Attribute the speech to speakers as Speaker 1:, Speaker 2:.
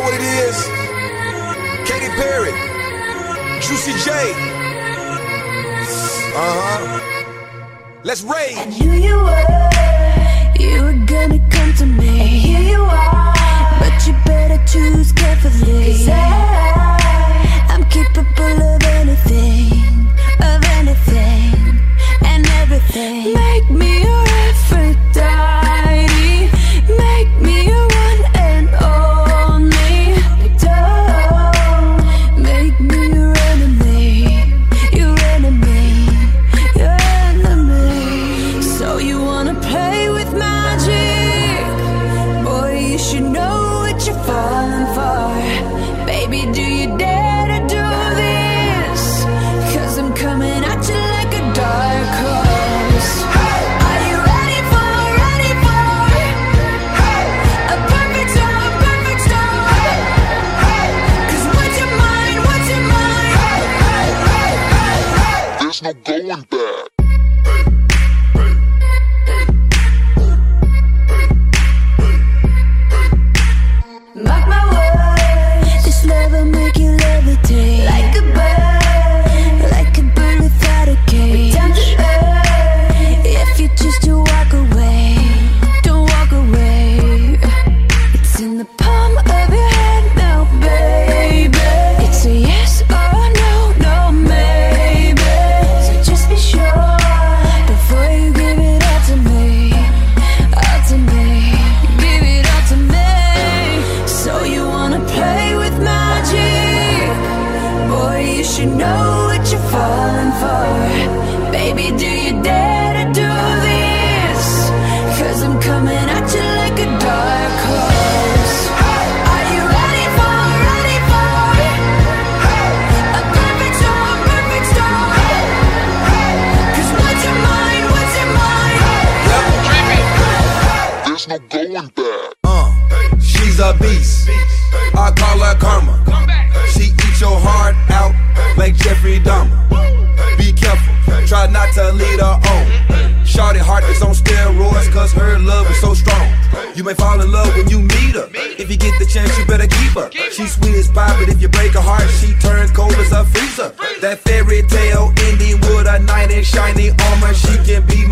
Speaker 1: what it is? Katy Perry, Juicy J. Let's rage.
Speaker 2: I knew you were gonna come to me, and here you are. But you better choose carefully, 'cause I'm capable of anything, and everything. Make me your Aphrodite, make me your one and only. Don't make me your enemy, your enemy, your enemy. So you wanna play with magic? Boy, you should know what you're falling for. Baby, do you dare to do this? 'Cause I'm coming at you like a dark horse. Are you ready for a perfect storm, perfect storm? 'Cause what's your mind,
Speaker 3: There's no going back.
Speaker 2: Mark my words, this love will make you levitate like a bird without a cage. Down to earth, if you choose to walk away, don't walk away. It's in the palm of your hand now, baby. It's a yes or no, no maybe. So just be sure before you give it all to me, all to me. Give it all to me. So you wanna play with magic? Boy, you should know what you're falling for. Baby, do you dare to do this? 'Cause I'm coming at you like a dark horse. Are you ready for a perfect storm, perfect storm? 'Cause what's your mind,
Speaker 3: There's no going back.
Speaker 1: She's a beast. I call her karma. She eats your heart out like Jeffrey Dahmer. Be careful, try not to lead her on. Shawty heart is on steroids, 'cause her love is so strong. You may fall in love when you meet her. If you get the chance, you better keep her. She's sweet as pie, but if you break her heart, she turns cold as a freezer. That fairy tale ending with a knight in shiny armor. She can be